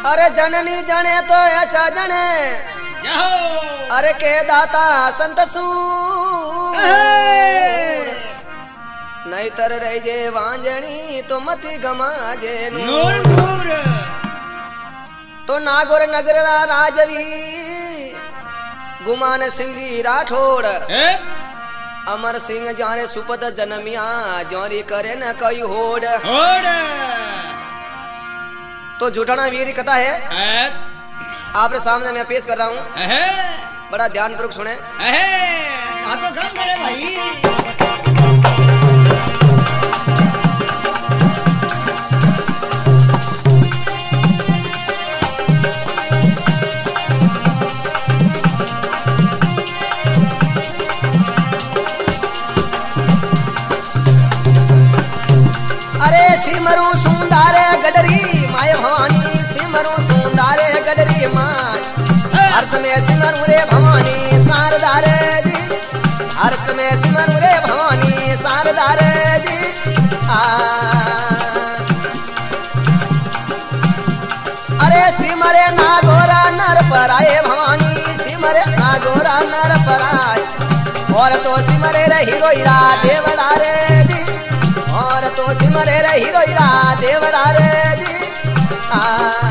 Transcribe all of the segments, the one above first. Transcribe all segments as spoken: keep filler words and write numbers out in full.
अरे जननी जने तो अच्छा जने अरे के दाता संत सू नहीं तर रह जे वांजनी तो मती गमाजे नूर नूर तो नागौर नगर राजवी गुमान सिंगी राठौड़ अमर सिंह जाने सुपत जन्मिया जोरी करे न कोई होड़ होड़ तो झूठाना वीर कथा है आपके सामने मैं पेश कर रहा हूँ बड़ा ध्यान पूर्वक सुने आपको काम करे भाई अरे सिमरू सुंदारे गडरी माय भवानी सिमरू सुंदारे गडरी माय अर्थ में सिमरू रे भवानी शारदा रे जी अर्थ में सिमरू रे भवानी शारदा रे जी आ अरे सिमरे नागोरा नर पर आए भवानी सिमरे नागोरा नर पर आए और तो सिमरे रे हीरोइरा देवड़ा रे जी और तो सिमरे रे हीरोइरा देवड़ा रे जी आ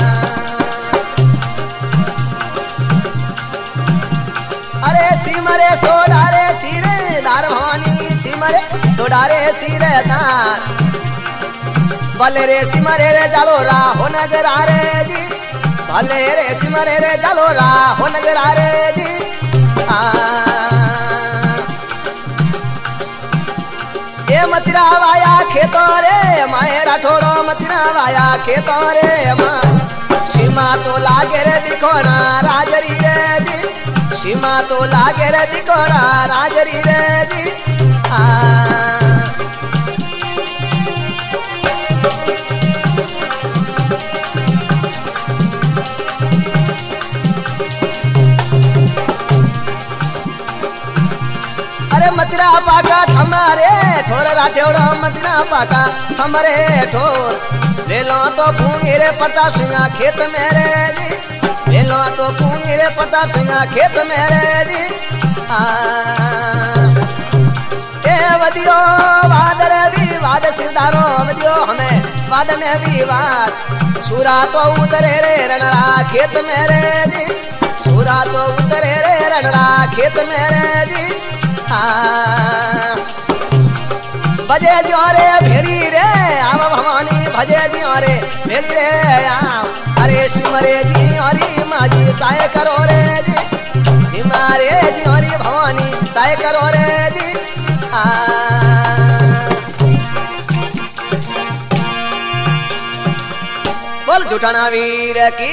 अरे सिमरे सोडारे सिरे दार भवानी सिमरे सोडारे सिरे दार भले रे सिमरे रे जालोरा हो नगरा रे जी भले रे सिमरे रे जालोरा हो नगरा रे जी आ ए मतिरा वाया खेतो रे माए राठौड़ो मतिरा वाया खेतो रे माँ सीमा तो लागे रे दिखोड़ा राजरी रे जी सीमा तो लागे रे दिखोड़ा राजरी रे जी आ अरे मतिरा पाका ठमारे ठोर राठौड़ो मतिरा पाका ठमरे ठोर ले लो तो पूंगी रे प्रताप सिंह खेत मेरे जी ले लो तो पूंगी रे प्रताप सिंह खेत मेरे जी आ ए वदियो वादर विवाद सिरदारो वदियो हमें वादन विवाद सूरा तो उतरे रे रणरा खेत मेरे जी सूरा तो उतरे रे रणरा खेत मेरे जी आ भजे ज्योरे भेरी रे आव भवानी भजे ज्योरे भेरी रे आव अरे सिमरे ज्योरी माजी साय करो रे जी सिमरे ज्योरी भवानी साय करो रे जी आ बोल झूठाना वीर की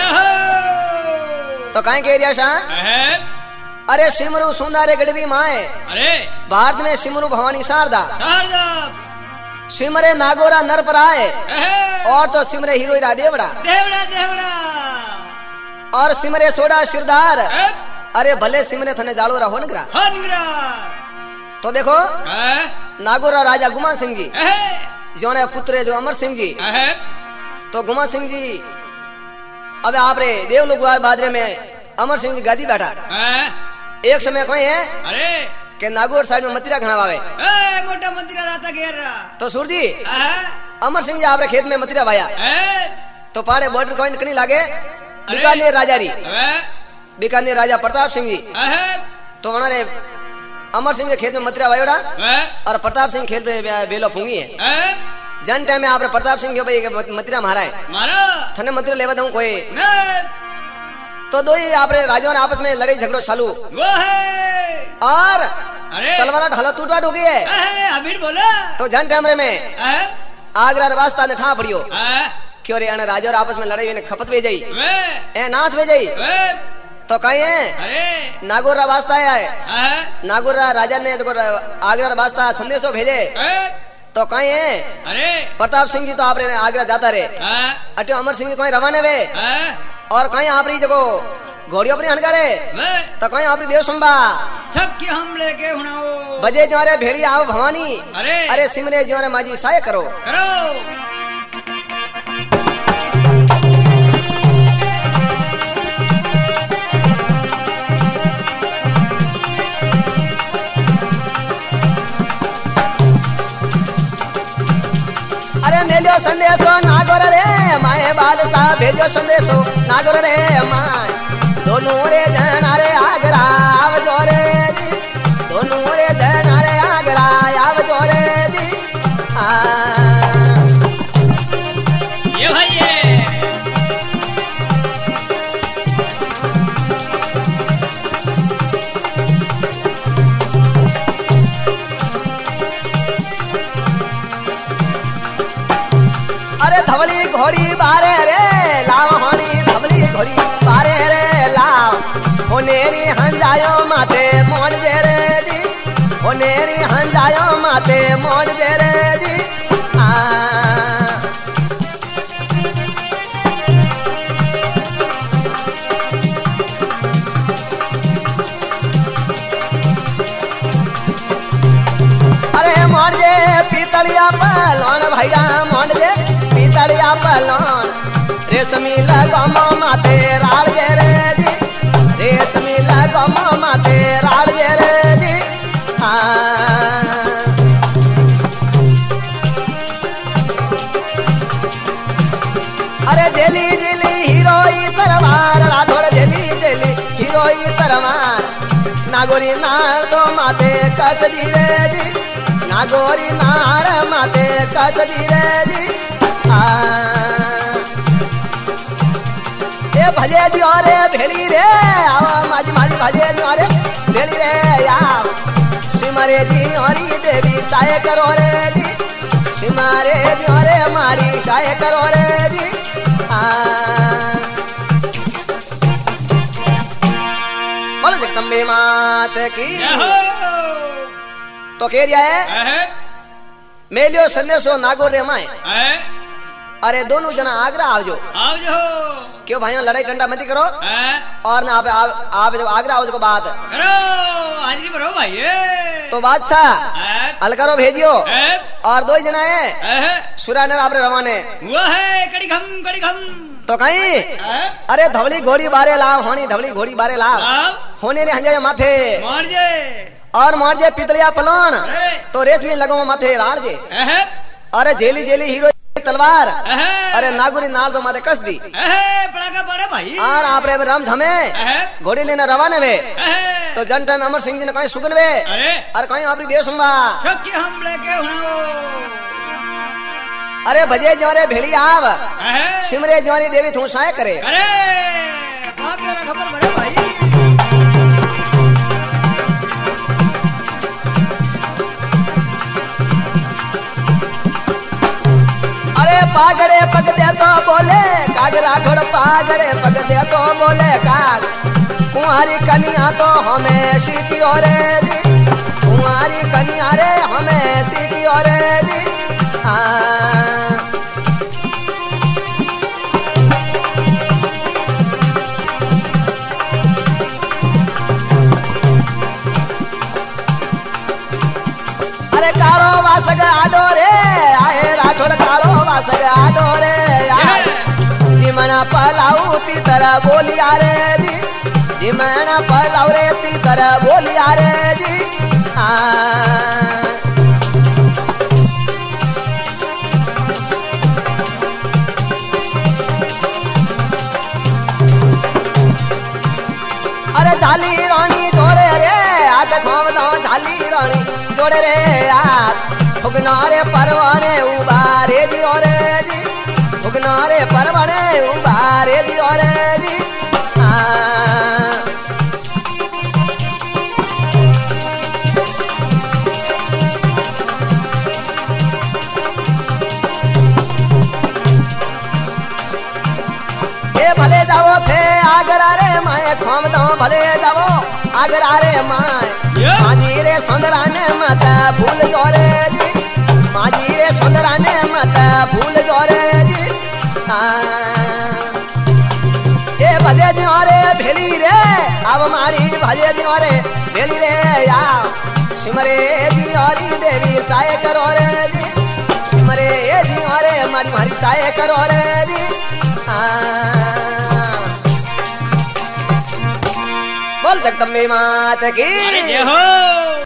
तो कहीं के एरिया शाह अरे सिमरू सुंदरे गढ़वी माए अरे भारत में सिमरू भवानी शारदा शारदा सिमरे नागोरा नर पर आए और तो सिमरे हीरोइरा देवड़ा देवड़ा देवड़ा और सिमरे सोडा सिरदार अरे भले सिमरे थने जालो रहो नगरा हनगरा तो देखो नागोरा राजा गुमान सिंह जी जो ने पुत्र जो अमर सिंह जी तो गुमान सिंह जी अब आप रे देव लोग बादरे में अमर सिंह जी गादी बैठा एक समय कोई है अरे के नागौर साइड में मतिरा घना वावे ए मोटा मतिरा राता घेर रहा तो सूर जी अमर सिंह जी आपरे खेत में मतिरा वाया तो पाड़े बॉर्डर कोई कनी लागे बीकानेर राजा री बीकानेर राजा प्रताप सिंह जी तो हमारे अमर सिंह के खेत में मतिरा वायोड़ा और प्रताप सिंह खेत में बेलो फूंगी है जन टाइम में आपरे प्रताप सिंह के भाई मतिरा मारा है मारो थने मतिरा लेवा दूं कोई तो दो ही आपरे राजाओं ने आपस में लड़ाई झगड़ो चालू वो है और अरे तलवार ढाला टूट हो गई है अमीर बोला तो जन टाइम में आगरा रास्ता ने ठा पड़ियो क्यों रे अने राजा और आपस में लड़ाई ने खपत वे जाई ए नाच वे जाई तो कहीं है अरे नागौर वास्ता है नागौर राजा ने देखो आगरा वास्ता संदेशो भेजे तो कहीं है अरे प्रताप सिंह जी तो आप आगरा जाता रे अटे अमर सिंह जी कहीं रवाने वे और कहीं आप रही देखो घोड़ियों पर हनकारे तो कहीं आप देव संभा छक्की हम लेके हुनाओ बजे ज्वारे भेड़ी आओ भवानी अरे अरे सिमरे ज्वारे माजी साय करो करो मेलियो संदेशो नागोर रे माए बादशाह भेजो संदेशो नागोर रे माए दोनों रे जना रे आगरा आवजो रे जी दोनों रे जना रे आगरा आवजो रे जी आ ये भाई ये अरे धवली घोड़ी बारे रे लाव होनी धवली घोड़ी बारे रे लाव होनेरी हंजायो माथे मोड़ जे रे जी होनेरी हंजायो माथे मोड़ जे रे जी आ अरे मोड़ जे पीतलिया पलोन भैया मोड़ जे पीतलिया पलोन रेशमी लगम माथे राल जे रे जी रेशमी लगम माथे राल जे रे जी आ अरे जेली जेली हीरोई तरवार राठौड़ जेली जेली हीरोई तरवार नागोरी नाल तो माथे कस दी रे जी नागोरी नाल माथे कस दी रे जी आ ए भजे दियो रे भेली रे आवा माजी माजी भजे दियो रे भेली रे या सिमरे दियोरी देवी साय करो रे जी सिमरे दियो रे मारी साय करो रे जी आ बोल जगदम्बे मात की तो कह दिया है मेलियो संदेशो नागोर रे माए अरे दोनों जना आगरा आवजो आवजो क्यों भाइयों लड़ाई टंडा मत करो और ना आप आप, आप जब आगरा आओ तो बात करो हाजिरी करो भाई तो बादशाह अलकरो भेजियो और दो ही जना है सुरा नर आपरे रवाने वो है कड़ी घम कड़ी घम तो कहीं अरे धवली घोड़ी बारे लाव होनी धवली घोड़ी बारे लाव होने रे हंजायो माथे मार जे और मार जे पितलिया पलोन तो रेशमी लगो माथे राल जे अरे जेली जेली हीरो तलवार अरे नागुरी नाल तो माथे कस दी पड़ाका पड़े भाई और आप रे राम झमे घोड़ी लेने रवाने वे तो जन टाइम अमर सिंह जी ने कहीं सुगन वे और कहीं आपरी देश हुआ शक्ति हम लेके हुनाओ अरे भजे जोरे भेड़ी आव सिमरे जोरी देवी तू साय करे अरे बाप तेरा खबर भरे भाई अरे पागड़े पग दे तो बोले काग राठौड़ पागड़े पग दे तो बोले काग कुंवारी कन्या तो हमें सीती और जी कुंवारी कन्या रे हमें सीती और जी आ अरे कालो वासग आडो रे आए राठौड़ कालो वासग आडो रे आए जिमना पलाऊ ती तरह बोली आ रे जी जिमना पलाऊ रे ती तरह बोली आ रे जी आ अरे झाली रानी जोड़े रे आज खाव दो झाली रानी जोड़े रे आज फुगनारे परवाने उबारे दी और जी फुगनारे परवाने उबारे दी और जी आ ए भले जाओ थे आगरा रे माए खाम दो भले जाओ आगरा रे माए माजी रे सुंदराने मत भूल जोरे जी माजी रे सुंदराने मत भूल जोरे जी ए भजे जोरे भेली रे अब मारी भजे जोरे भेली रे या सिमरे जी औरी देवी साय करो रे जी सिमरे जी औरे मारी मारी साय करो रे जी बोल जगदम्बे मात की जय हो।